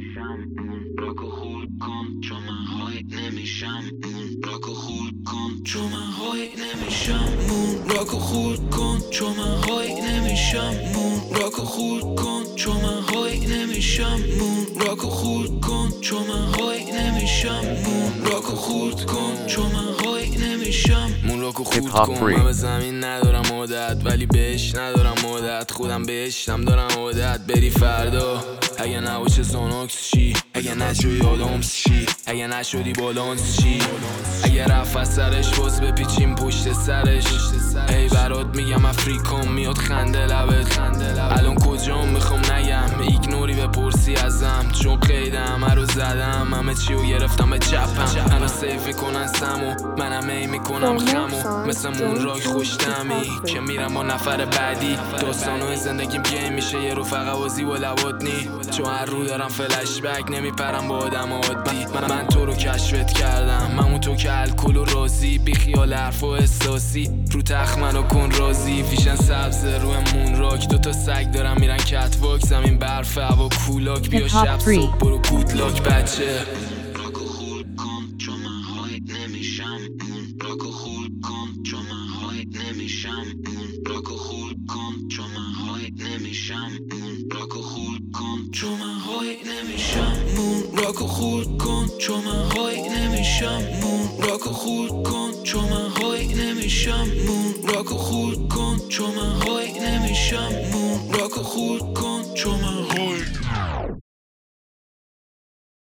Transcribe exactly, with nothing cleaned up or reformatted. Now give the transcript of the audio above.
نمیشم اون راکو خورد کن چون من های نمیشم اون راکو خورد کن چون من های نمیشم اون راکو خورد کن چون من های نمیشم اون راکو خورد کن چون من های نمیشم اون راکو خورد کن چون من های نمیشم اون راکو خورد کن چون من های نمیشم مون راکو خورد کن من به زمین ندارم عادت ولی بهش ندارم عادت خودم بهشتم دارم عادت بری فردا اگه نباشه زاناکس چی اگه نشدی آدامس چی اگه نشدی بالانس چی اگه رفت از سرش باز بپیچیم پشت سرش ای برات میگم افریکام میاد خنده لبت الان کجام میخوام نگم ایگنوری بپرسی ازم چون قید همه رو زدم همه چی رو گرفتم به چپم منو سیف میکنن سمو منم ای میکنم خمو مثل مون راک خوشتمی که میرم با نفر بعدی داستانوی زندگیم گیم میشه یه رفقه بازی با لباتنی چون هر رو دارم فلش بک نمیپرم با آدم عادی من, من تو رو کشفت کردم من اون تو که الکل و رازی بی خیال حرف و احساسی رو تخت منو کن رازی فیشن سبز روی مون راک دوتا سگ دارم میرن کت واک زمین برف هوا کولاک بیا شب صبح برو گود لاک بچه راکو خورد کن چون من های نمیشم اون راکو خورد کن چون من های نمیشم اون راکو خورد کن چون من های نمیشم اون راکو خورد کن چون من های نمیشم اون راکو خورد کن چون من های نمیشم اون راکو خورد کن چون من های نمیشم اون راکو خورد کن چون من های نمیشم اون راکو خورد کن چون من